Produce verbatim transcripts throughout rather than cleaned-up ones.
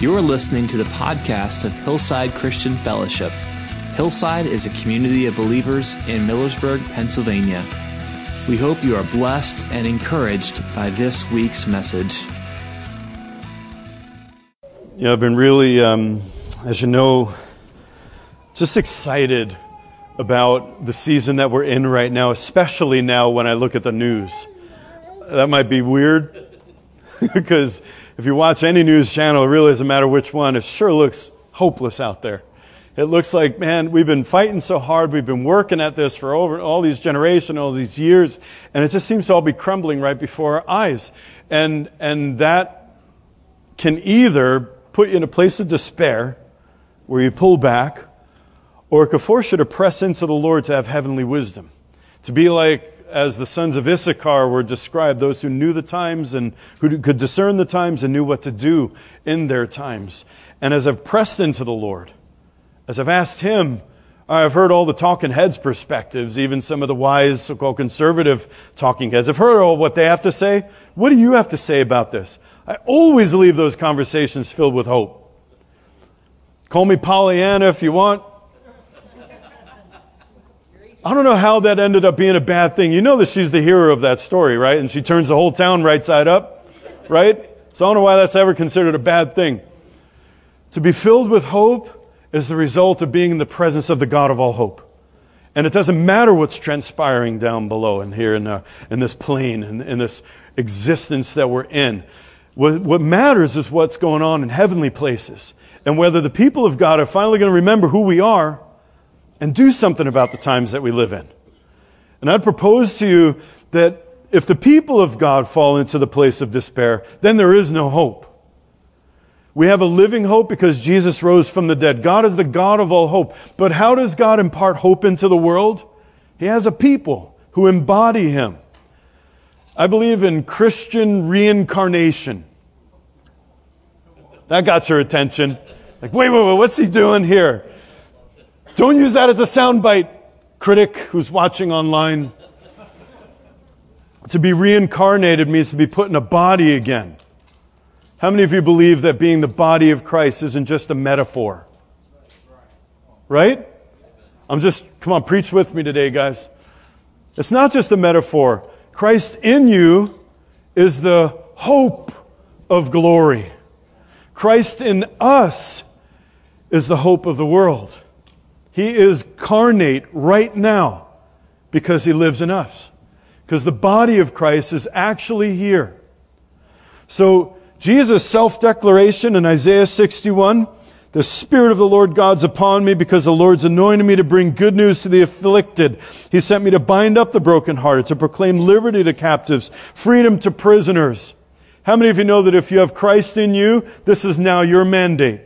You are listening to the podcast of Hillside Christian Fellowship. Hillside is a community of believers in Millersburg, Pennsylvania. We hope you are blessed and encouraged by this week's message. You know, I've been really, um, as you know, just excited about the season that we're in right now, especially now when I look at the news. That might be weird, because if you watch any news channel, it really doesn't matter which one, it sure looks hopeless out there. It looks like, man, we've been fighting so hard, we've been working at this for over all these generations, all these years, and it just seems to all be crumbling right before our eyes. And and that can either put you in a place of despair, where you pull back, or it could force you to press into the Lord to have heavenly wisdom. To be like, as the sons of Issachar were described, those who knew the times and who could discern the times and knew what to do in their times. And as I've pressed into the Lord, as I've asked Him, I've heard all the talking heads' perspectives, even some of the wise, so-called conservative talking heads. I've heard all what they have to say. What do you have to say about this? I always leave those conversations filled with hope. Call me Pollyanna if you want. I don't know how that ended up being a bad thing. You know that she's the hero of that story, right? And she turns the whole town right side up, right? So I don't know why that's ever considered a bad thing. To be filled with hope is the result of being in the presence of the God of all hope. And it doesn't matter what's transpiring down below and here in, uh, in this plane, in, in this existence that we're in. What, what matters is what's going on in heavenly places. And whether the people of God are finally going to remember who we are and do something about the times that we live in. And I'd propose to you that if the people of God fall into the place of despair, then there is no hope. We have a living hope because Jesus rose from the dead. God is the God of all hope. But how does God impart hope into the world? He has a people who embody Him. I believe in Christian reincarnation. That got your attention. Like, wait, wait, wait, what's he doing here? Don't use that as a soundbite, critic who's watching online. To be reincarnated means to be put in a body again. How many of you believe that being the body of Christ isn't just a metaphor? Right? I'm just, come on, preach with me today, guys. It's not just a metaphor. Christ in you is the hope of glory. Christ in us is the hope of the world. He is carnate right now because He lives in us. Because the body of Christ is actually here. So Jesus' self-declaration in Isaiah sixty-one, the Spirit of the Lord God's upon me because the Lord's anointed me to bring good news to the afflicted. He sent me to bind up the brokenhearted, to proclaim liberty to captives, freedom to prisoners. How many of you know that if you have Christ in you, this is now your mandate?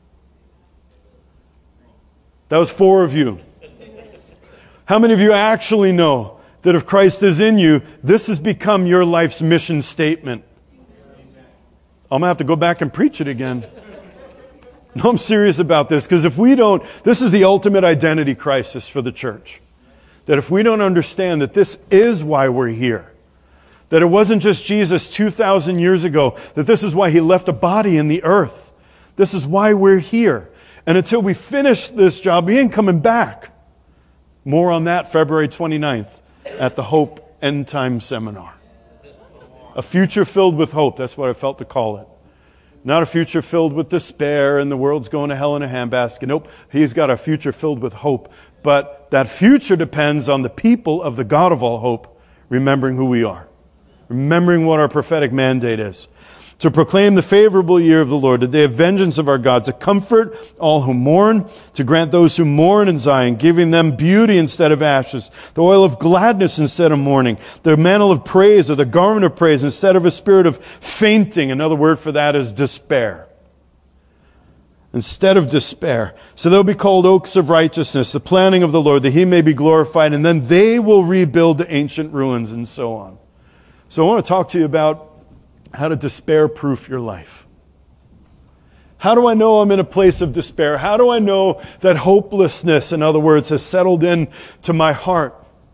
That was four of you. How many of you actually know that if Christ is in you, this has become your life's mission statement? I'm going to have to go back and preach it again. No, I'm serious about this, because if we don't, this is the ultimate identity crisis for the church. That if we don't understand that this is why we're here, that it wasn't just Jesus two thousand years ago, that this is why He left a body in the earth. This is why we're here. And until we finish this job, we ain't coming back. More on that February twenty-ninth at the Hope End Time Seminar. A future filled with hope. That's what I felt to call it. Not a future filled with despair and the world's going to hell in a handbasket. Nope. He's got a future filled with hope. But that future depends on the people of the God of all hope remembering who we are. Remembering what our prophetic mandate is. To proclaim the favorable year of the Lord, the day of vengeance of our God, to comfort all who mourn, to grant those who mourn in Zion, giving them beauty instead of ashes, the oil of gladness instead of mourning, the mantle of praise or the garment of praise instead of a spirit of fainting. Another word for that is despair. Instead of despair. So they'll be called oaks of righteousness, the planting of the Lord, that He may be glorified, and then they will rebuild the ancient ruins and so on. So I want to talk to you about how to despair-proof your life. How do I know I'm in a place of despair? How do I know that hopelessness, in other words, has settled in to my heart?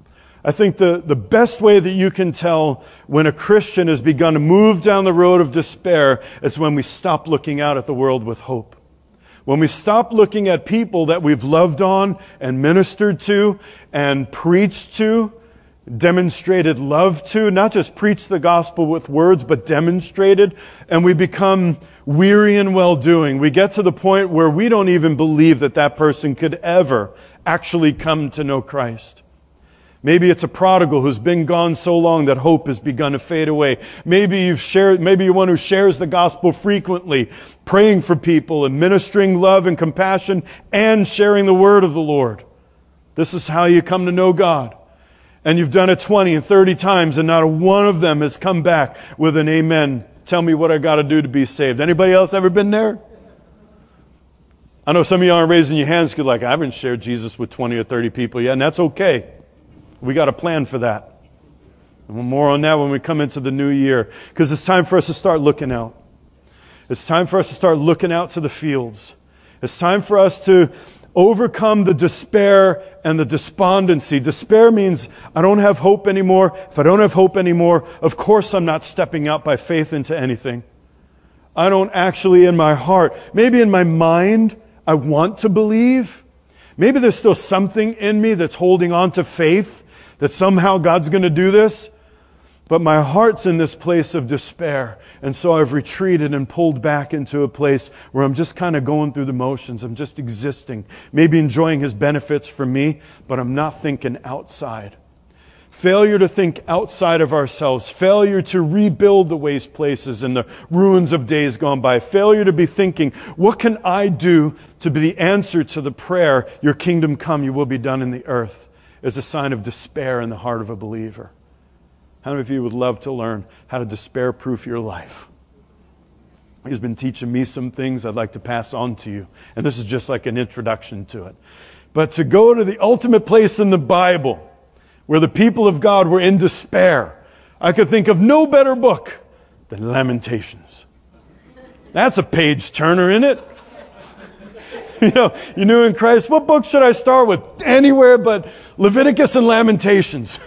I think the, the best way that you can tell when a Christian has begun to move down the road of despair is when we stop looking out at the world with hope. When we stop looking at people that we've loved on and ministered to and preached to, demonstrated love to, not just preach the gospel with words, but demonstrated, and we become weary in well-doing. We get to the point where we don't even believe that that person could ever actually come to know Christ. Maybe it's a prodigal who's been gone so long that hope has begun to fade away. Maybe you've shared, maybe you're one who shares the gospel frequently, praying for people and ministering love and compassion and sharing the word of the Lord. This is how you come to know God. And you've done it twenty and thirty times and not a one of them has come back with an amen. Tell me what I got to do to be saved. Anybody else ever been there? I know some of you aren't raising your hands because like, I haven't shared Jesus with twenty or thirty people yet, and that's okay. We got a plan for that. And more on that when we come into the new year. Because it's time for us to start looking out. It's time for us to start looking out to the fields. It's time for us to overcome the despair and the despondency. Despair means I don't have hope anymore. If I don't have hope anymore, of course I'm not stepping out by faith into anything. I don't actually in my heart, maybe in my mind, I want to believe. Maybe there's still something in me that's holding on to faith, that somehow God's going to do this. But my heart's in this place of despair. And so I've retreated and pulled back into a place where I'm just kind of going through the motions. I'm just existing. Maybe enjoying His benefits for me, but I'm not thinking outside. Failure to think outside of ourselves. Failure to rebuild the waste places and the ruins of days gone by. Failure to be thinking, what can I do to be the answer to the prayer, your kingdom come, your will be done in the earth, is a sign of despair in the heart of a believer. How many of you would love to learn how to despair-proof your life? He's been teaching me some things I'd like to pass on to you. And this is just like an introduction to it. But to go to the ultimate place in the Bible where the people of God were in despair, I could think of no better book than Lamentations. That's a page turner, isn't it? You know, you knew in Christ, what book should I start with? Anywhere but Leviticus and Lamentations.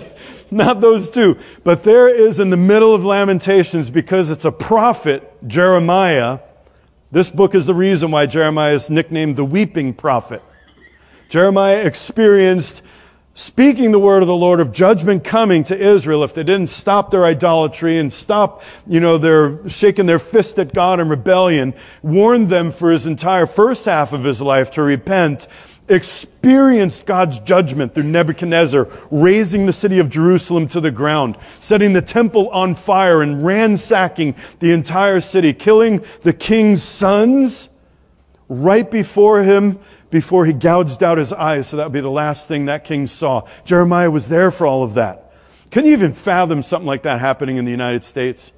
Not those two. But there is in the middle of Lamentations, because it's a prophet, Jeremiah. This book is the reason why Jeremiah is nicknamed the weeping prophet. Jeremiah experienced speaking the word of the Lord of judgment coming to Israel if they didn't stop their idolatry and stop, you know, their shaking their fist at God in rebellion, warned them for his entire first half of his life to repent, experienced God's judgment through Nebuchadnezzar, razing the city of Jerusalem to the ground, setting the temple on fire and ransacking the entire city, killing the king's sons right before him, before he gouged out his eyes, so that would be the last thing that king saw. Jeremiah was there for all of that. Can you even fathom something like that happening in the United States?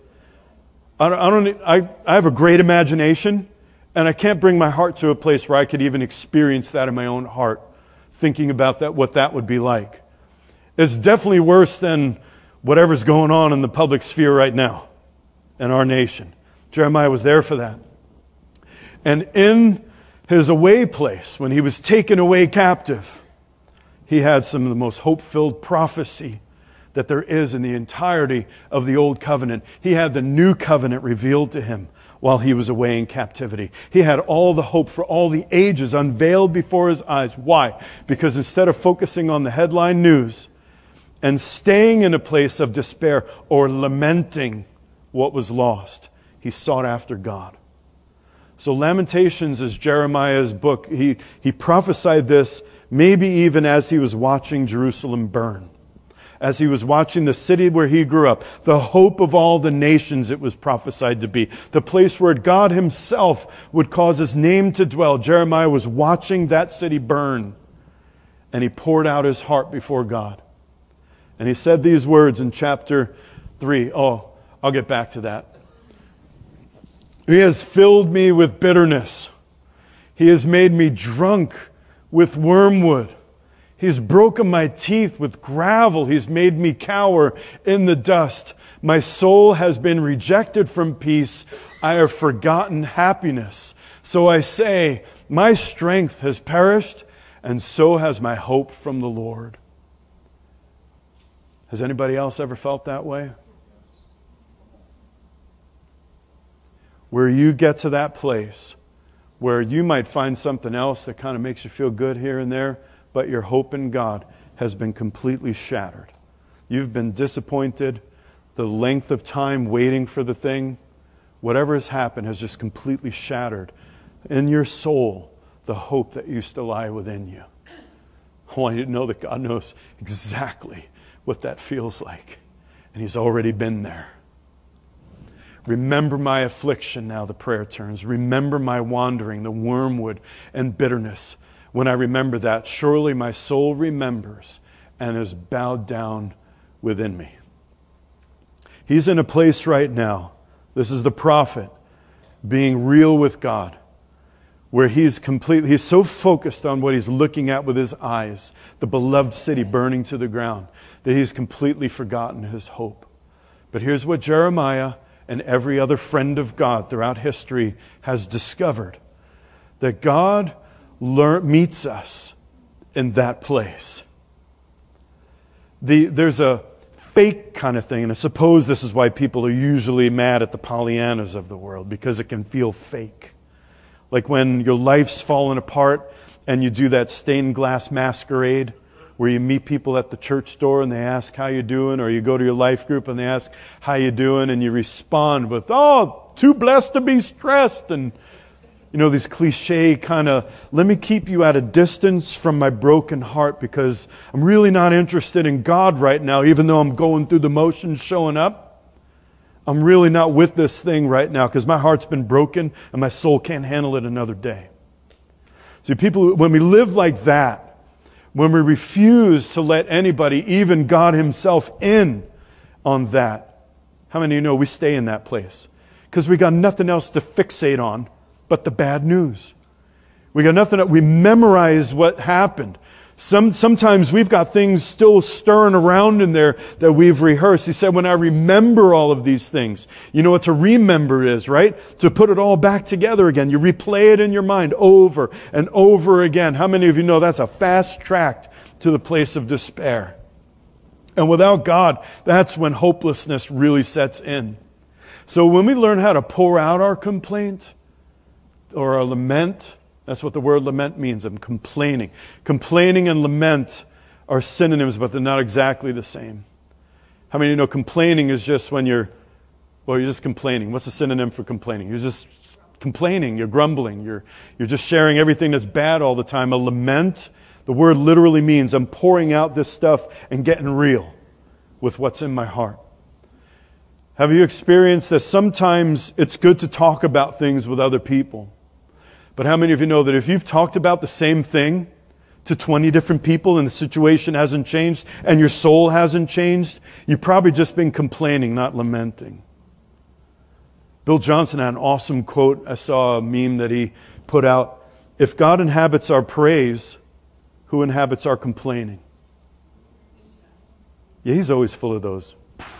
I don't, I, don't, I, I have a great imagination, and I can't bring my heart to a place where I could even experience that in my own heart, thinking about that, what that would be like. It's definitely worse than whatever's going on in the public sphere right now in our nation. Jeremiah was there for that. And in his away place, when he was taken away captive, he had some of the most hope-filled prophecy that there is in the entirety of the Old Covenant. He had the New Covenant revealed to him while he was away in captivity. He had all the hope for all the ages unveiled before his eyes. Why? Because instead of focusing on the headline news and staying in a place of despair or lamenting what was lost, he sought after God. So Lamentations is Jeremiah's book. He, he prophesied this maybe even as he was watching Jerusalem burn. As he was watching the city where he grew up, the hope of all the nations it was prophesied to be, the place where God himself would cause his name to dwell. Jeremiah was watching that city burn, and he poured out his heart before God. And he said these words in chapter three. Oh, I'll get back to that. He has filled me with bitterness. He has made me drunk with wormwood. He's broken my teeth with gravel. He's made me cower in the dust. My soul has been rejected from peace. I have forgotten happiness. So I say, my strength has perished, and so has my hope from the Lord. Has anybody else ever felt that way? Where you get to that place where you might find something else that kind of makes you feel good here and there, but your hope in God has been completely shattered. You've been disappointed. The length of time waiting for the thing, whatever has happened, has just completely shattered in your soul the hope that used to lie within you. I want you to know that God knows exactly what that feels like. And He's already been there. Remember my affliction, now the prayer turns. Remember my wandering, the wormwood and bitterness. When I remember that, surely my soul remembers and is bowed down within me. He's in a place right now. This is the prophet being real with God, where he's completely, he's so focused on what he's looking at with his eyes, the beloved city burning to the ground, that he's completely forgotten his hope. But here's what Jeremiah and every other friend of God throughout history has discovered, that God learn, meets us in that place. The, there's a fake kind of thing, and I suppose this is why people are usually mad at the Pollyannas of the world, because it can feel fake. Like when your life's fallen apart and you do that stained glass masquerade where you meet people at the church door and they ask how you doing, or you go to your life group and they ask how you doing, and you respond with, oh, too blessed to be stressed, and you know, these cliche kind of, let me keep you at a distance from my broken heart because I'm really not interested in God right now, even though I'm going through the motions showing up. I'm really not with this thing right now because my heart's been broken and my soul can't handle it another day. See, people, when we live like that, when we refuse to let anybody, even God Himself, in on that, how many of you know we stay in that place? Because we got nothing else to fixate on but the bad news. We got nothing, we memorize what happened. Some, sometimes we've got things still stirring around in there that we've rehearsed. He said, when I remember all of these things, you know what to remember is, right? To put it all back together again. You replay it in your mind over and over again. How many of you know that's a fast track to the place of despair? And without God, that's when hopelessness really sets in. So when we learn how to pour out our complaint or our lament, that's what the word lament means. I'm complaining. Complaining and lament are synonyms, but they're not exactly the same. How many of you know complaining is just when you're, well, you're just complaining. What's the synonym for complaining? You're just complaining. You're grumbling. You're, you're just sharing everything that's bad all the time. A lament, the word literally means I'm pouring out this stuff and getting real with what's in my heart. Have you experienced that sometimes it's good to talk about things with other people? But how many of you know that if you've talked about the same thing to twenty different people and the situation hasn't changed and your soul hasn't changed, you've probably just been complaining, not lamenting. Bill Johnson had an awesome quote. I saw a meme that he put out. If God inhabits our praise, who inhabits our complaining? Yeah, He's always full of those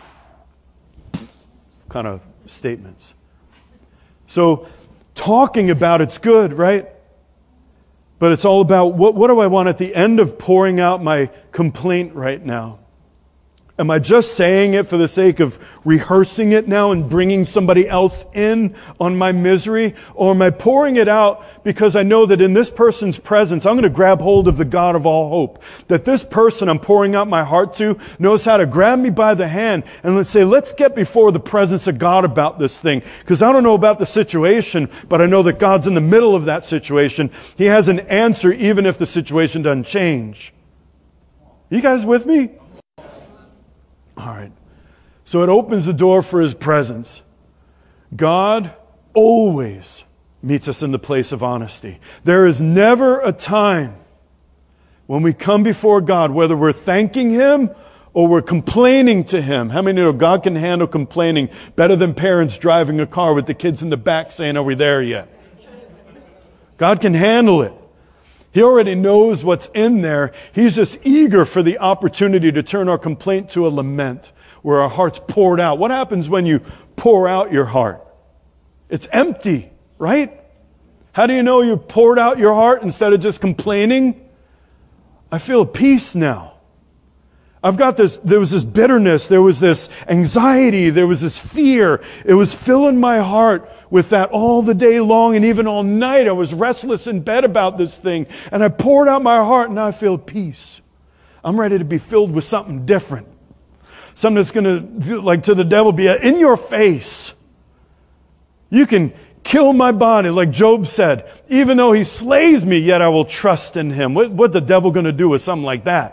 kind of statements. So, talking about it's good, right? But it's all about what, what do I want at the end of pouring out my complaint right now? Am I just saying it for the sake of rehearsing it now and bringing somebody else in on my misery? Or am I pouring it out because I know that in this person's presence, I'm going to grab hold of the God of all hope. That this person I'm pouring out my heart to knows how to grab me by the hand and let's say, let's get before the presence of God about this thing. Because I don't know about the situation, but I know that God's in the middle of that situation. He has an answer even if the situation doesn't change. You guys with me? All right. So it opens the door for His presence. God always meets us in the place of honesty. There is never a time when we come before God, whether we're thanking Him or we're complaining to Him. How many know God can handle complaining better than parents driving a car with the kids in the back saying, are we there yet? God can handle it. He already knows what's in there. He's just eager for the opportunity to turn our complaint to a lament where our heart's poured out. What happens when you pour out your heart? It's empty, right? How do you know you poured out your heart instead of just complaining? I feel peace now. I've got this, there was this bitterness, there was this anxiety, there was this fear. It was filling my heart with that all the day long and even all night. I was restless in bed about this thing. And I poured out my heart and now I feel peace. I'm ready to be filled with something different. Something that's going to, like to the devil, be in your face. You can kill my body, like Job said. Even though he slays me, yet I will trust in him. What, what's the devil going to do with something like that?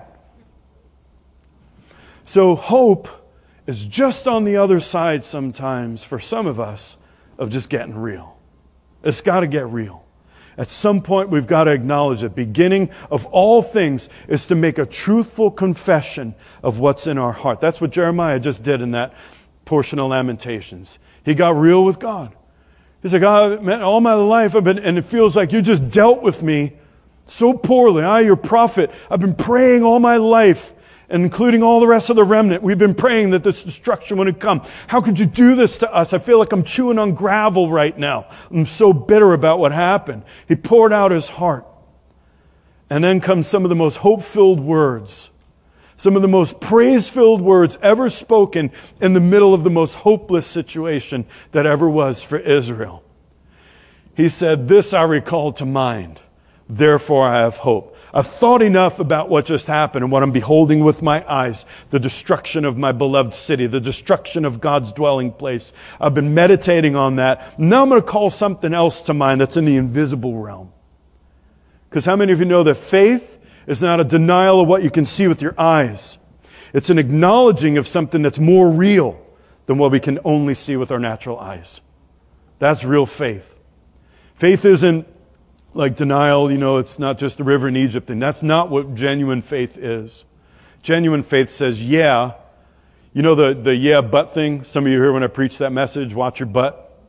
So hope is just on the other side sometimes for some of us of just getting real. It's got to get real. At some point we've got to acknowledge it. Beginning of all things is to make a truthful confession of what's in our heart. That's what Jeremiah just did in that portion of Lamentations. He got real with God. He's like, oh, man, all my life I've been, and it feels like you just dealt with me so poorly. I, your prophet, I've been praying all my life, and including all the rest of the remnant, we've been praying that this destruction wouldn't come. How could you do this to us? I feel like I'm chewing on gravel right now. I'm so bitter about what happened. He poured out his heart. And then comes some of the most hope-filled words, some of the most praise-filled words ever spoken in the middle of the most hopeless situation that ever was for Israel. He said, "This I recall to mind, therefore I have hope." I've thought enough about what just happened and what I'm beholding with my eyes, the destruction of my beloved city, the destruction of God's dwelling place. I've been meditating on that. Now I'm going to call something else to mind that's in the invisible realm. Because how many of you know that faith is not a denial of what you can see with your eyes? It's an acknowledging of something that's more real than what we can only see with our natural eyes. That's real faith. Faith isn't like denial, you know, it's not just the river in Egypt, and that's not what genuine faith is. Genuine faith says, yeah, you know the, the yeah, but thing? Some of you hear when I preach that message, watch your butt.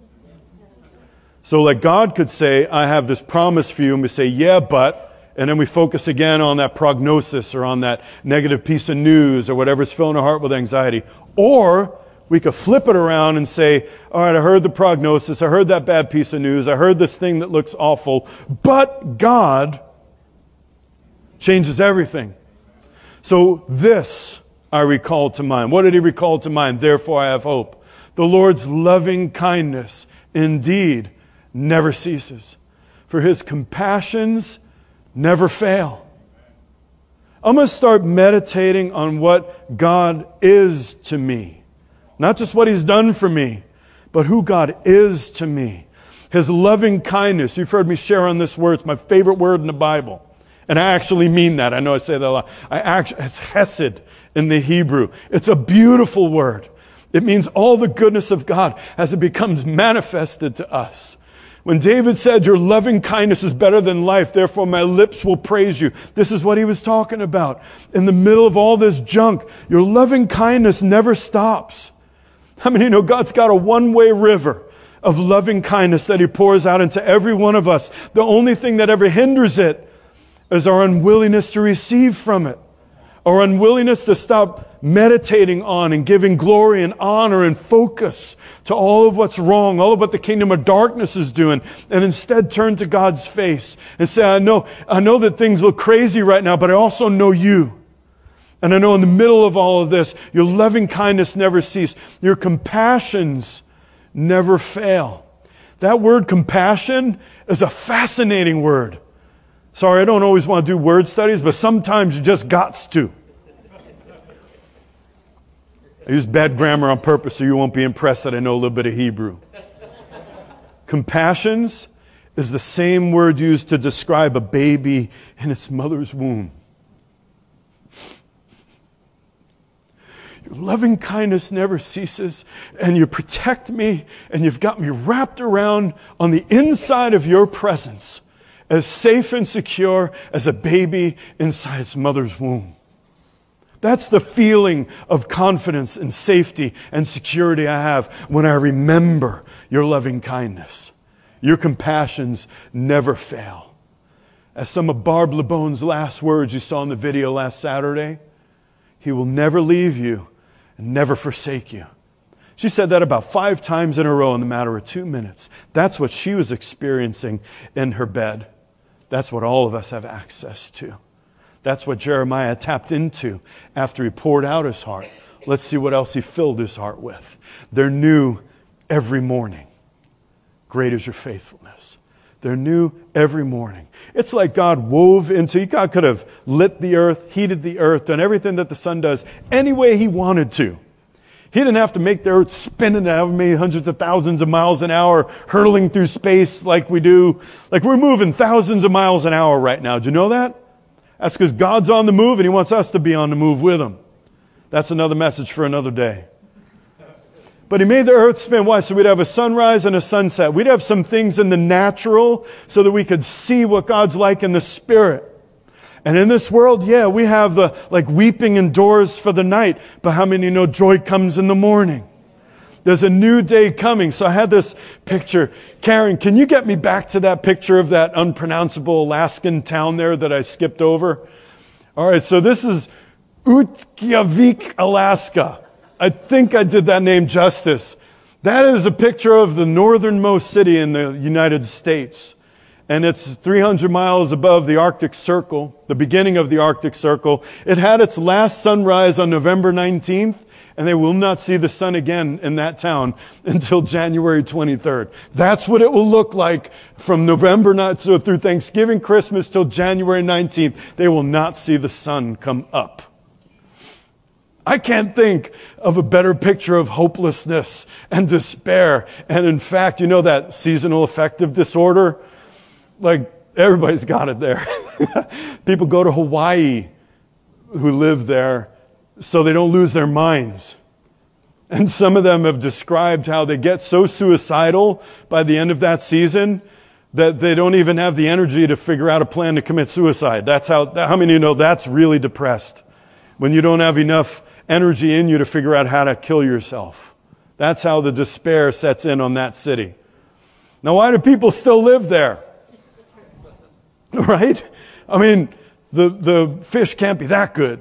So like God could say, I have this promise for you, and we say, yeah, but, and then we focus again on that prognosis or on that negative piece of news or whatever's filling our heart with anxiety. Or we could flip it around and say, all right, I heard the prognosis, I heard that bad piece of news, I heard this thing that looks awful, but God changes everything. So this I recall to mind. What did he recall to mind? Therefore I have hope. The Lord's loving kindness indeed never ceases, for his compassions never fail. I'm going to start meditating on what God is to me. Not just what he's done for me, but who God is to me. His loving kindness. You've heard me share on this word. It's my favorite word in the Bible. And I actually mean that. I know I say that a lot. I actually, it's hesed in the Hebrew. It's a beautiful word. It means all the goodness of God as it becomes manifested to us. When David said, your loving kindness is better than life, therefore my lips will praise you. This is what he was talking about. In the middle of all this junk, your loving kindness never stops. How many of you know God's got a one-way river of loving kindness that he pours out into every one of us? The only thing that ever hinders it is our unwillingness to receive from it. Our unwillingness to stop meditating on and giving glory and honor and focus to all of what's wrong, all of what the kingdom of darkness is doing, and instead turn to God's face and say, I know, I know that things look crazy right now, but I also know you. And I know in the middle of all of this, your loving kindness never ceases. Your compassions never fail. That word compassion is a fascinating word. Sorry, I don't always want to do word studies, but sometimes you just gots to. I use bad grammar on purpose so you won't be impressed that I know a little bit of Hebrew. Compassions is the same word used to describe a baby in its mother's womb. Your loving kindness never ceases, and you protect me, and you've got me wrapped around on the inside of your presence, as safe and secure as a baby inside its mother's womb. That's the feeling of confidence and safety and security I have when I remember your loving kindness. Your compassions never fail. As some of Barb LeBone's last words you saw in the video last Saturday, he will never leave you and never forsake you. She said that about five times in a row in the matter of two minutes. That's what she was experiencing in her bed. That's what all of us have access to. That's what Jeremiah tapped into after he poured out his heart. Let's see what else he filled his heart with. They're new every morning. Great is your faithfulness. They're new every morning. It's like God wove into, God could have lit the earth, heated the earth, done everything that the sun does any way he wanted to. He didn't have to make the earth spinning at many hundreds of thousands of miles an hour, hurtling through space like we do. Like we're moving thousands of miles an hour right now. Do you know that? That's because God's on the move and he wants us to be on the move with him. That's another message for another day. But he made the earth spin. Why? So we'd have a sunrise and a sunset. We'd have some things in the natural so that we could see what God's like in the spirit. And in this world, yeah, we have the like weeping endures for the night. But how many know joy comes in the morning? There's a new day coming. So I had this picture. Karen, can you get me back to that picture of that unpronounceable Alaskan town there that I skipped over? All right, so this is Utqiagvik, Alaska. I think I did that name justice. That is a picture of the northernmost city in the United States. And it's three hundred miles above the Arctic Circle, the beginning of the Arctic Circle. It had its last sunrise on November nineteenth, and they will not see the sun again in that town until January twenty-third. That's what it will look like from November not so through Thanksgiving, Christmas till January nineteenth. They will not see the sun come up. I can't think of a better picture of hopelessness and despair. And in fact, you know that seasonal affective disorder? Like, everybody's got it there. People go to Hawaii who live there so they don't lose their minds. And some of them have described how they get so suicidal by the end of that season that they don't even have the energy to figure out a plan to commit suicide. That's how, how many of you know that's really depressed? When you don't have enough energy in you to figure out how to kill yourself. That's how the despair sets in on that city. Now, why do people still live there? Right? I mean, the, the fish can't be that good.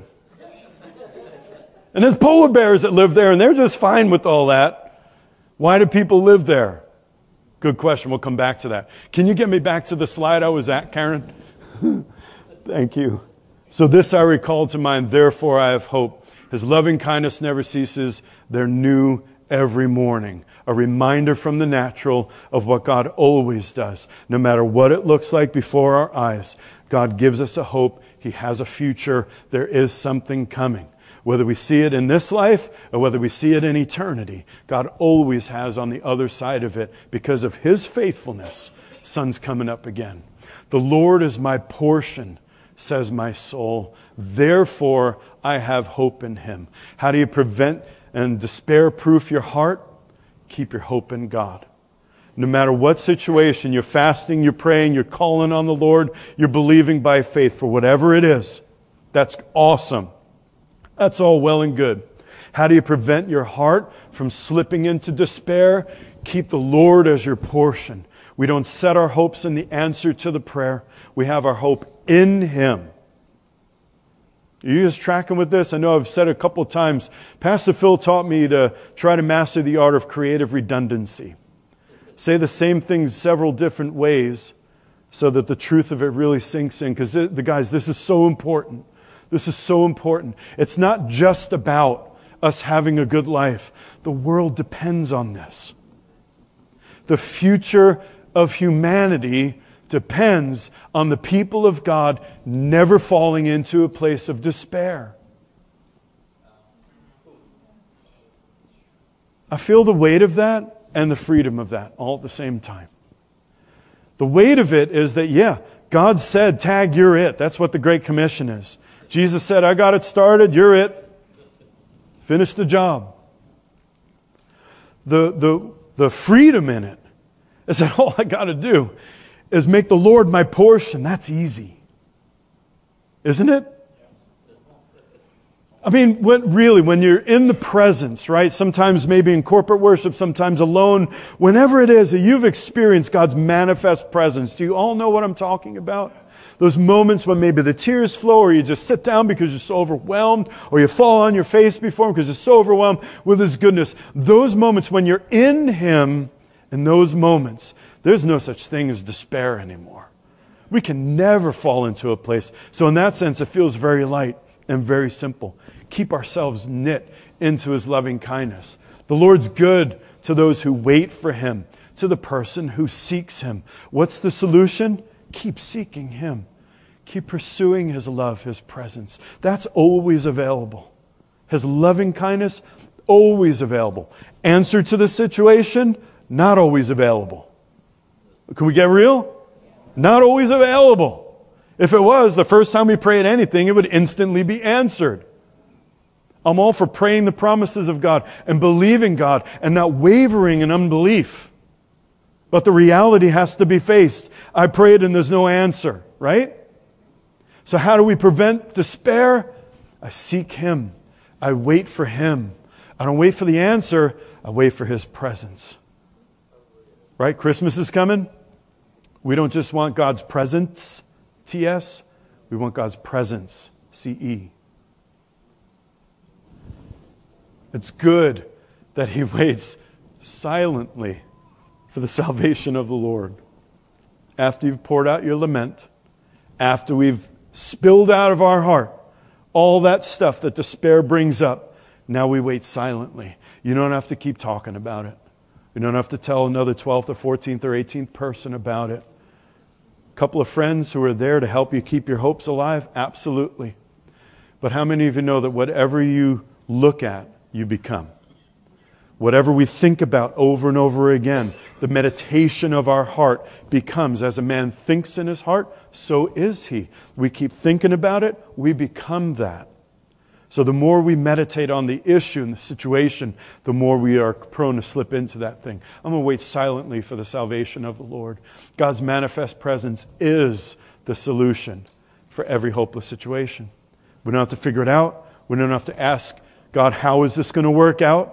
And there's polar bears that live there, and they're just fine with all that. Why do people live there? Good question. We'll come back to that. Can you get me back to the slide I was at, Karen? Thank you. So this I recall to mind, therefore I have hope. His loving kindness never ceases. They're new every morning. A reminder from the natural of what God always does. No matter what it looks like before our eyes, God gives us a hope. He has a future. There is something coming. Whether we see it in this life or whether we see it in eternity, God always has on the other side of it, because of His faithfulness, sun's coming up again. The Lord is my portion, says my soul. Therefore, I have hope in Him. How do you prevent and despair-proof your heart? Keep your hope in God. No matter what situation, you're fasting, you're praying, you're calling on the Lord, you're believing by faith for whatever it is. That's awesome. That's all well and good. How do you prevent your heart from slipping into despair? Keep the Lord as your portion. We don't set our hopes in the answer to the prayer. We have our hope in Him. Are you just tracking with this? I know I've said it a couple of times. Pastor Phil taught me to try to master the art of creative redundancy. Say the same things several different ways so that the truth of it really sinks in. Because the guys, this is so important. This is so important. It's not just about us having a good life. The world depends on this. The future of humanity depends on the people of God never falling into a place of despair. I feel the weight of that and the freedom of that all at the same time. The weight of it is that, yeah, God said, tag, you're it. That's what the Great Commission is. Jesus said, I got it started, you're it. Finish the job. The, the, the freedom in it is that all I got to do is make the Lord my portion. That's easy. Isn't it? I mean, when, really, when you're in the presence, right? Sometimes maybe in corporate worship, sometimes alone. Whenever it is that you've experienced God's manifest presence, do you all know what I'm talking about? Those moments when maybe the tears flow, or you just sit down because you're so overwhelmed, or you fall on your face before Him because you're so overwhelmed with His goodness. Those moments when you're in Him, in those moments, there's no such thing as despair anymore. We can never fall into a place. So in that sense, it feels very light and very simple. Keep ourselves knit into His loving kindness. The Lord's good to those who wait for Him, to the person who seeks Him. What's the solution? Keep seeking Him. Keep pursuing His love, His presence. That's always available. His loving kindness, always available. Answer to the situation, not always available. Can we get real? Not always available. If it was, the first time we prayed anything, it would instantly be answered. I'm all for praying the promises of God and believing God and not wavering in unbelief. But the reality has to be faced. I prayed and there's no answer, right? So how do we prevent despair? I seek Him. I wait for Him. I don't wait for the answer. I wait for His presence. Right? Christmas is coming. We don't just want God's presence, T S. We want God's presence, C E. It's good that He waits silently for the salvation of the Lord. After you've poured out your lament, after we've spilled out of our heart all that stuff that despair brings up, now we wait silently. You don't have to keep talking about it. You don't have to tell another twelfth or fourteenth or eighteenth person about it. A couple of friends who are there to help you keep your hopes alive? Absolutely. But how many of you know that whatever you look at, you become? Whatever we think about over and over again, the meditation of our heart becomes. As a man thinks in his heart, so is he. We keep thinking about it, we become that. So the more we meditate on the issue and the situation, the more we are prone to slip into that thing. I'm going to wait silently for the salvation of the Lord. God's manifest presence is the solution for every hopeless situation. We don't have to figure it out. We don't have to ask God, how is this going to work out?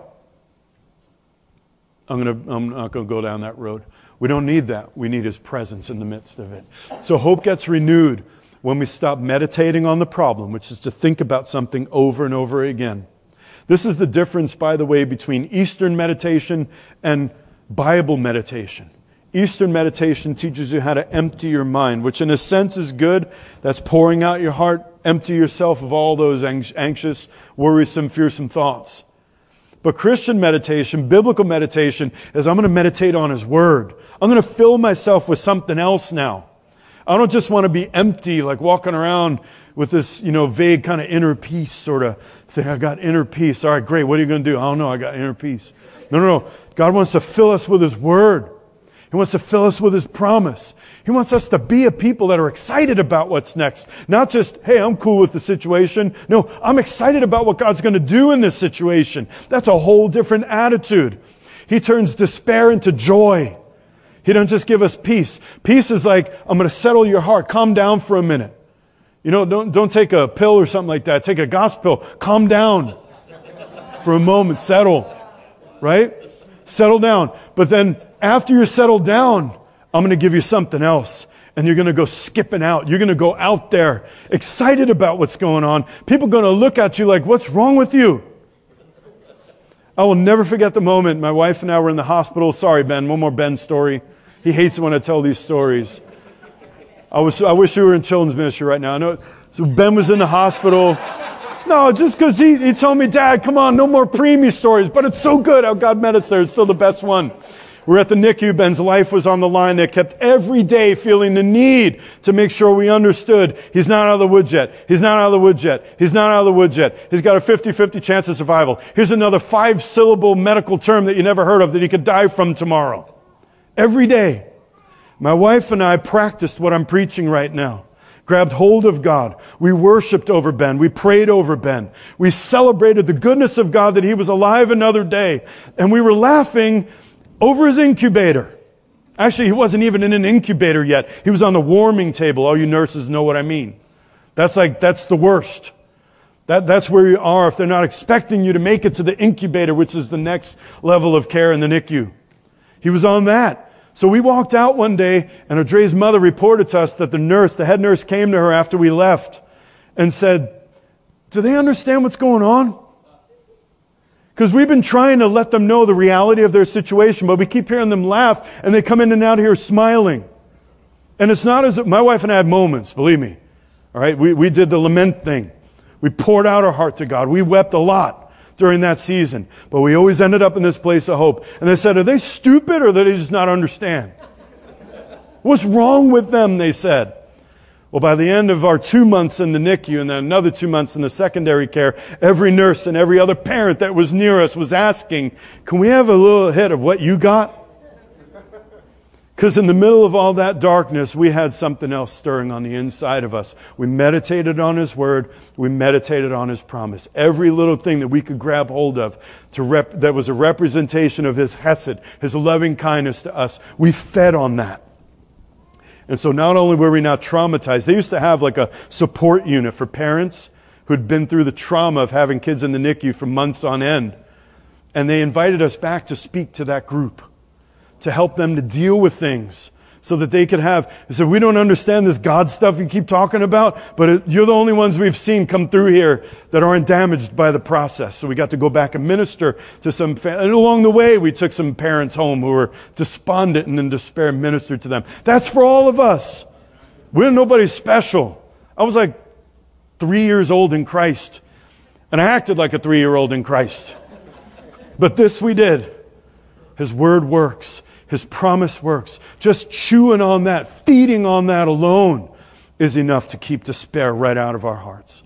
I'm, going to, I'm not going to go down that road. We don't need that. We need His presence in the midst of it. So hope gets renewed when we stop meditating on the problem, which is to think about something over and over again. This is the difference, by the way, between Eastern meditation and Bible meditation. Eastern meditation teaches you how to empty your mind, which in a sense is good. That's pouring out your heart. Empty yourself of all those anxious, worrisome, fearsome thoughts. But Christian meditation, biblical meditation, is I'm going to meditate on His Word. I'm going to fill myself with something else now. I don't just want to be empty, like walking around with this, you know, vague kind of inner peace sort of thing. I got inner peace. All right, great. What are you going to do? I don't know. I got inner peace. No, no, no. God wants to fill us with His Word. He wants to fill us with His promise. He wants us to be a people that are excited about what's next. Not just, hey, I'm cool with the situation. No, I'm excited about what God's going to do in this situation. That's a whole different attitude. He turns despair into joy. He doesn't just give us peace. Peace is like, I'm going to settle your heart. Calm down for a minute. You know, don't, don't take a pill or something like that. Take a gospel pill. Calm down for a moment. Settle. Right? Settle down. But then after you're settled down, I'm going to give you something else. And you're going to go skipping out. You're going to go out there excited about what's going on. People are going to look at you like, what's wrong with you? I will never forget the moment my wife and I were in the hospital. Sorry, Ben. One more Ben story. He hates it when I tell these stories. I was. I wish you were in children's ministry right now. I know. So Ben was in the hospital. No, just because he, he told me, Dad, come on, no more preemie stories. But it's so good how God met us there. It's still the best one. We're at the N I C U. Ben's life was on the line. They kept every day feeling the need to make sure we understood he's not out of the woods yet. He's not out of the woods yet. He's not out of the woods yet. He's got a fifty-fifty chance of survival. Here's another five-syllable medical term that you never heard of that he could die from tomorrow. Every day, my wife and I practiced what I'm preaching right now. Grabbed hold of God. We worshiped over Ben. We prayed over Ben. We celebrated the goodness of God that he was alive another day. And we were laughing over his incubator. Actually, he wasn't even in an incubator yet. He was on the warming table. All you nurses know what I mean. That's like, that's the worst. That, that's where you are if they're not expecting you to make it to the incubator, which is the next level of care in the N I C U. He was on that. So we walked out one day, and Audrey's mother reported to us that the nurse, the head nurse, came to her after we left and said, do they understand what's going on? Because we've been trying to let them know the reality of their situation, but we keep hearing them laugh, and they come in and out of here smiling. And it's not as if, my wife and I had moments, believe me. All right, we, we did the lament thing. We poured out our heart to God. We wept a lot during that season. But we always ended up in this place of hope. And they said, are they stupid or do they just not understand? What's wrong with them, they said. Well, by the end of our two months in the N I C U and then another two months in the secondary care, every nurse and every other parent that was near us was asking, can we have a little hit of what you got? Because in the middle of all that darkness, we had something else stirring on the inside of us. We meditated on His Word. We meditated on His promise. Every little thing that we could grab hold of to rep- that was a representation of His hesed, His loving kindness to us, we fed on that. And so not only were we not traumatized, they used to have like a support unit for parents who'd been through the trauma of having kids in the N I C U for months on end. And they invited us back to speak to that group, to help them to deal with things so that they could have, they said, we don't understand this God stuff you keep talking about, but it, you're the only ones we've seen come through here that aren't damaged by the process. So we got to go back and minister to some, fa- and along the way we took some parents home who were despondent and in despair and ministered to them. That's for all of us. We're nobody special. I was like three years old in Christ, and I acted like a three-year-old in Christ. But this we did. His Word works. His promise works. Just chewing on that, feeding on that alone is enough to keep despair right out of our hearts.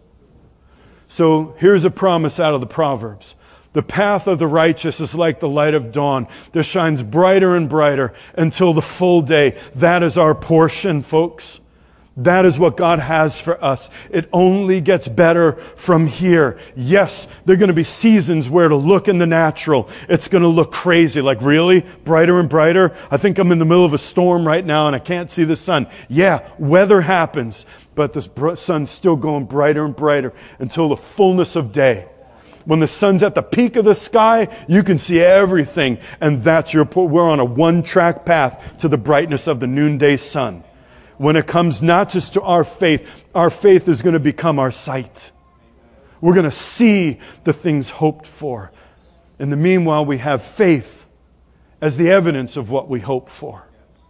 So here's a promise out of the Proverbs. The path of the righteous is like the light of dawn that shines brighter and brighter until the full day. That is our portion, folks. That is what God has for us. It only gets better from here. Yes, there are going to be seasons where it'll look in the natural. It's going to look crazy. Like, really? Brighter and brighter? I think I'm in the middle of a storm right now and I can't see the sun. Yeah, weather happens, but the sun's still going brighter and brighter until the fullness of day. When the sun's at the peak of the sky, you can see everything. And that's your, we're on a one-track path to the brightness of the noonday sun. When it comes not just to our faith, our faith is going to become our sight. We're going to see the things hoped for. In the meanwhile, we have faith as the evidence of what we hope for.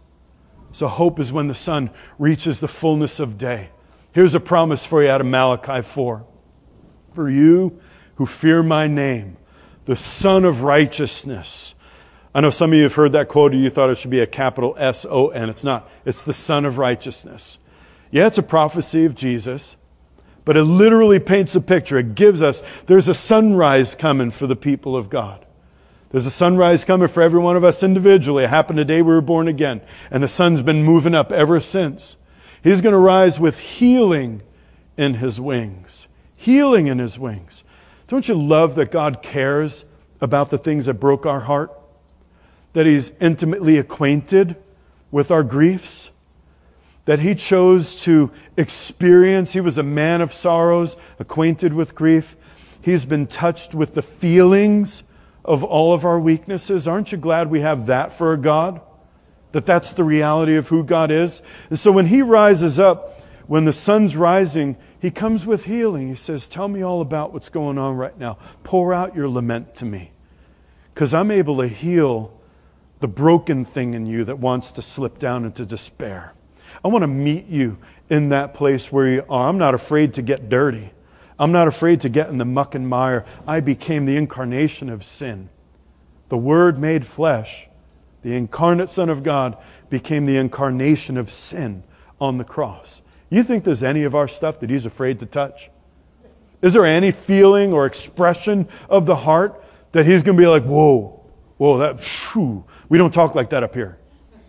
So hope is when the sun reaches the fullness of day. Here's a promise for you out of Malachi four. For you who fear my name, the Son of Righteousness. I know some of you have heard that quote, or you thought it should be a capital S O N. It's not. It's the Son of Righteousness. Yeah, it's a prophecy of Jesus, but it literally paints a picture. It gives us, there's a sunrise coming for the people of God. There's a sunrise coming for every one of us individually. It happened the day we were born again, and the sun's been moving up ever since. He's going to rise with healing in His wings. Healing in His wings. Don't you love that God cares about the things that broke our heart? That He's intimately acquainted with our griefs, that He chose to experience. He was a man of sorrows, acquainted with grief. He's been touched with the feelings of all of our weaknesses. Aren't you glad we have that for a God? That that's the reality of who God is? And so when He rises up, when the sun's rising, He comes with healing. He says, tell me all about what's going on right now. Pour out your lament to me, because I'm able to heal the broken thing in you that wants to slip down into despair. I want to meet you in that place where you are. I'm not afraid to get dirty. I'm not afraid to get in the muck and mire. I became the incarnation of sin. The Word made flesh, the incarnate Son of God, became the incarnation of sin on the cross. You think there's any of our stuff that He's afraid to touch? Is there any feeling or expression of the heart that He's going to be like, whoa, whoa, that, phew. We don't talk like that up here.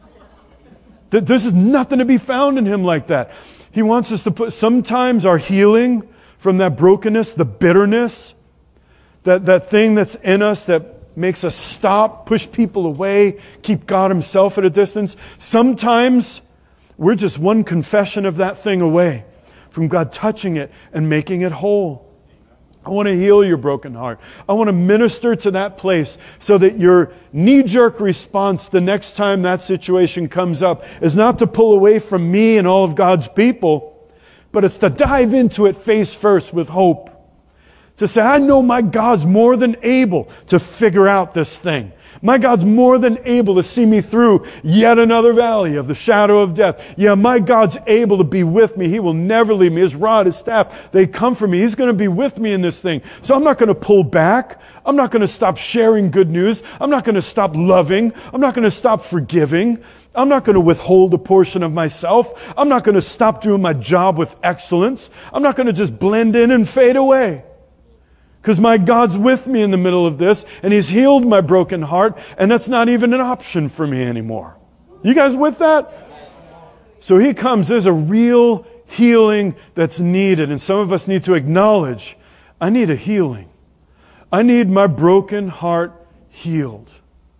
There's nothing to be found in Him like that. He wants us to put, sometimes our healing from that brokenness, the bitterness, that, that thing that's in us that makes us stop, push people away, keep God Himself at a distance. Sometimes we're just one confession of that thing away from God touching it and making it whole. I want to heal your broken heart. I want to minister to that place so that your knee-jerk response the next time that situation comes up is not to pull away from me and all of God's people, but it's to dive into it face first with hope. To say, I know my God's more than able to figure out this thing. My God's more than able to see me through yet another valley of the shadow of death. Yeah, my God's able to be with me. He will never leave me. His rod, His staff, they comfort me. He's going to be with me in this thing. So I'm not going to pull back. I'm not going to stop sharing good news. I'm not going to stop loving. I'm not going to stop forgiving. I'm not going to withhold a portion of myself. I'm not going to stop doing my job with excellence. I'm not going to just blend in and fade away. Because my God's with me in the middle of this, and He's healed my broken heart, and that's not even an option for me anymore. You guys with that? So He comes. There's a real healing that's needed, and some of us need to acknowledge, I need a healing. I need my broken heart healed.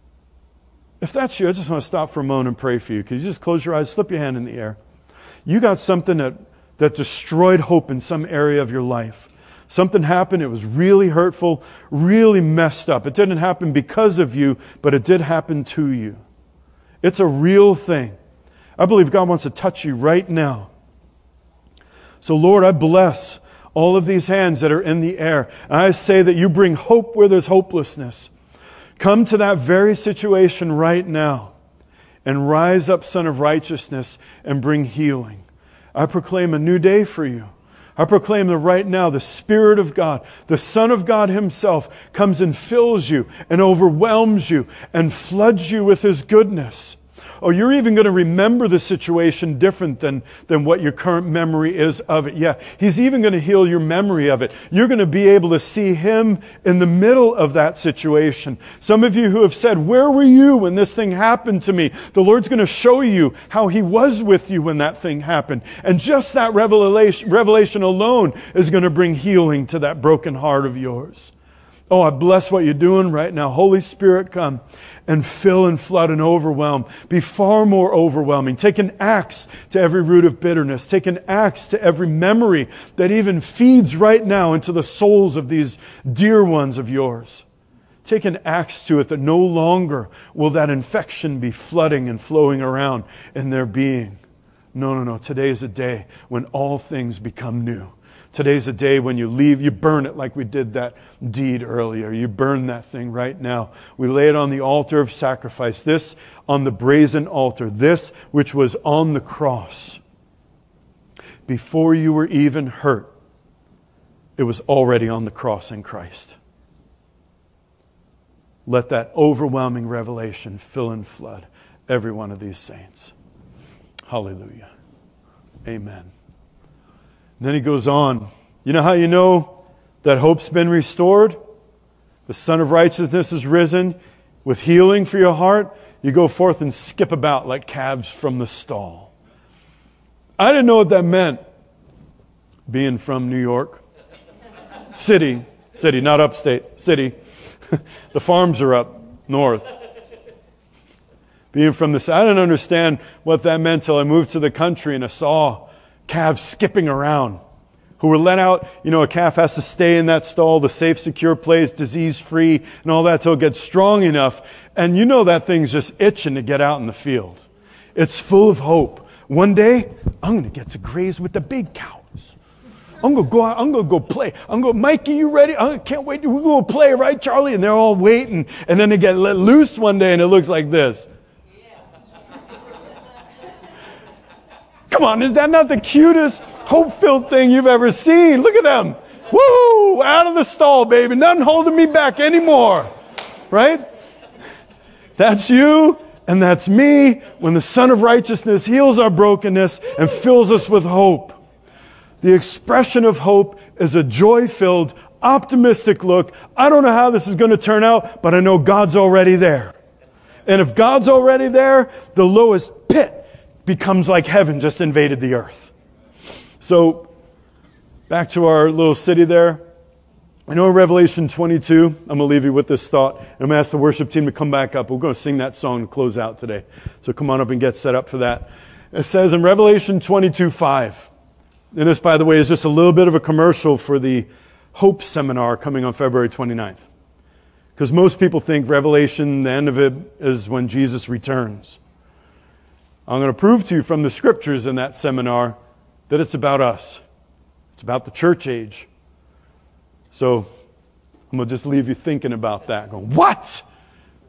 If that's you, I just want to stop for a moment and pray for you. Can you just close your eyes, slip your hand in the air? You got something that, that destroyed hope in some area of your life. Something happened, it was really hurtful, really messed up. It didn't happen because of you, but it did happen to you. It's a real thing. I believe God wants to touch you right now. So Lord, I bless all of these hands that are in the air. And I say that you bring hope where there's hopelessness. Come to that very situation right now and rise up, Son of Righteousness, and bring healing. I proclaim a new day for you. I proclaim that right now the Spirit of God, the Son of God Himself, comes and fills you and overwhelms you and floods you with His goodness. Oh, you're even going to remember the situation different than, than what your current memory is of it. Yeah, He's even going to heal your memory of it. You're going to be able to see Him in the middle of that situation. Some of you who have said, where were you when this thing happened to me? The Lord's going to show you how He was with you when that thing happened. And just that revelation, revelation alone is going to bring healing to that broken heart of yours. Oh, I bless what you're doing right now. Holy Spirit, come and fill and flood and overwhelm. Be far more overwhelming. Take an axe to every root of bitterness. Take an axe to every memory that even feeds right now into the souls of these dear ones of yours. Take an axe to it that no longer will that infection be flooding and flowing around in their being. No, no, no. Today is a day when all things become new. Today's a day when you leave, you burn it like we did that deed earlier. You burn that thing right now. We lay it on the altar of sacrifice. This on the brazen altar. This which was on the cross. Before you were even hurt, it was already on the cross in Christ. Let that overwhelming revelation fill and flood every one of these saints. Hallelujah. Amen. And then he goes on. You know how you know that hope's been restored? The Son of Righteousness is risen with healing for your heart. You go forth and skip about like calves from the stall. I didn't know what that meant, being from New York. City. City, not upstate. City. The farms are up north. Being from the south. I didn't understand what that meant till I moved to the country and I saw calves skipping around, who were let out. You know, a calf has to stay in that stall, the safe, secure place, disease-free, and all that till it gets strong enough. And you know that thing's just itching to get out in the field. It's full of hope. One day, I'm going to get to graze with the big cows. I'm going to go out, I'm going to go play. I'm going, Mikey, you ready? I can't wait. We're going to play, right, Charlie? And they're all waiting. And then they get let loose one day and it looks like this. Come on, is that not the cutest, hope-filled thing you've ever seen? Look at them. Woo! Out of the stall, baby. Nothing holding me back anymore. Right? That's you and that's me when the Son of Righteousness heals our brokenness and fills us with hope. The expression of hope is a joy-filled, optimistic look. I don't know how this is going to turn out, but I know God's already there. And if God's already there, the lowest pit becomes like heaven just invaded the earth. So, back to our little city there. I know in Revelation twenty-two, I'm going to leave you with this thought. And I'm going to ask the worship team to come back up. We're going to sing that song to close out today. So come on up and get set up for that. It says in Revelation twenty-two five, and this, by the way, is just a little bit of a commercial for the Hope Seminar coming on February twenty-ninth. Because most people think Revelation, the end of it, is when Jesus returns. I'm going to prove to you from the scriptures in that seminar that it's about us. It's about the church age. So I'm going to just leave you thinking about that. Going, what?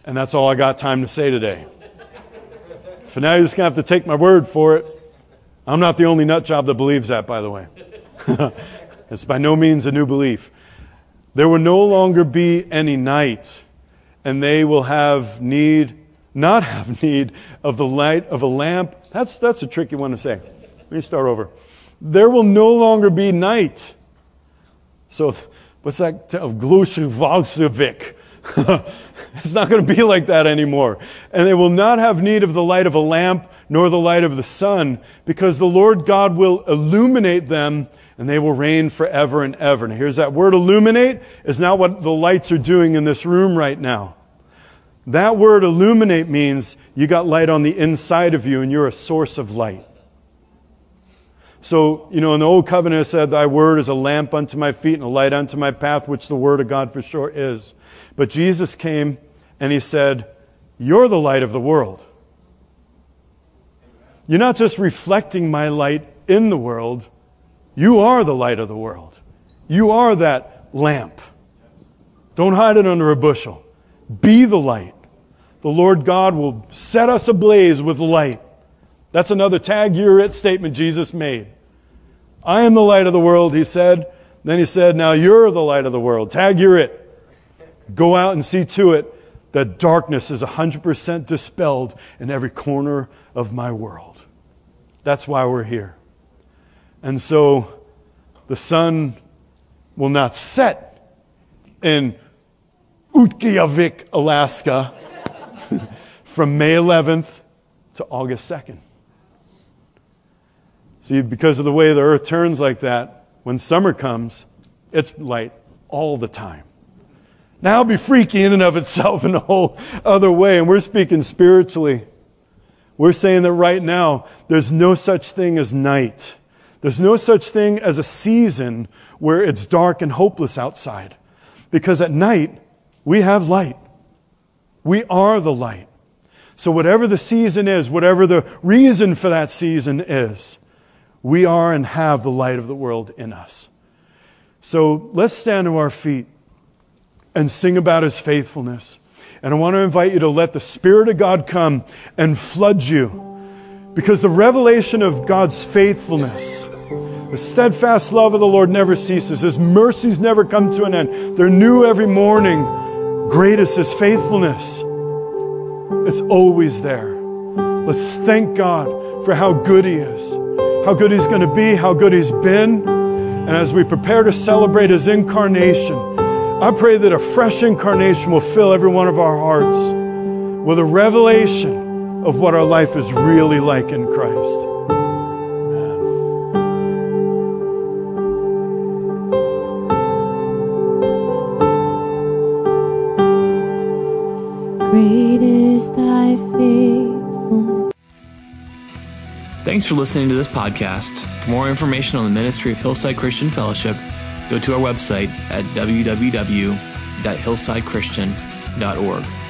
And that's all I got time to say today. For now, you're just going to have to take my word for it. I'm not the only nut job that believes that, by the way. It's by no means a new belief. There will no longer be any night, and they will have need, not have need of the light of a lamp. That's, that's a tricky one to say. Let me start over. There will no longer be night. So, what's that? Of Glushevik. It's not going to be like that anymore. And they will not have need of the light of a lamp, nor the light of the sun, because the Lord God will illuminate them, and they will reign forever and ever. And here's that word illuminate is not what the lights are doing in this room right now. That word illuminate means you got light on the inside of you, and you're a source of light. So, you know, in the Old Covenant it said, thy word is a lamp unto my feet and a light unto my path, which the word of God for sure is. But Jesus came and he said, you're the light of the world. You're not just reflecting my light in the world. You are the light of the world. You are that lamp. Don't hide it under a bushel. Be the light. The Lord God will set us ablaze with light. That's another tag you're it statement Jesus made. I am the light of the world, he said. Then he said, now you're the light of the world. Tag you're it. Go out and see to it that darkness is one hundred percent dispelled in every corner of my world. That's why we're here. And so the sun will not set in Utqiagvik, Alaska from May eleventh to August second. See, because of the way the earth turns like that, when summer comes, it's light all the time. Now, it'll be freaky in and of itself in a whole other way, and we're speaking spiritually. We're saying that right now, there's no such thing as night. There's no such thing as a season where it's dark and hopeless outside. Because at night, we have light. We are the light. So whatever the season is, whatever the reason for that season is, we are and have the light of the world in us. So let's stand to our feet and sing about His faithfulness. And I want to invite you to let the Spirit of God come and flood you. Because the revelation of God's faithfulness, the steadfast love of the Lord never ceases. His mercies never come to an end. They're new every morning. Great is His faithfulness. It's always there. Let's thank God for how good He is, how good He's going to be, how good He's been. And as we prepare to celebrate His incarnation, I pray that a fresh incarnation will fill every one of our hearts with a revelation of what our life is really like in Christ. Great is thy faithfulness. Thanks for listening to this podcast. For more information on the ministry of Hillside Christian Fellowship, go to our website at w w w dot hillside christian dot org.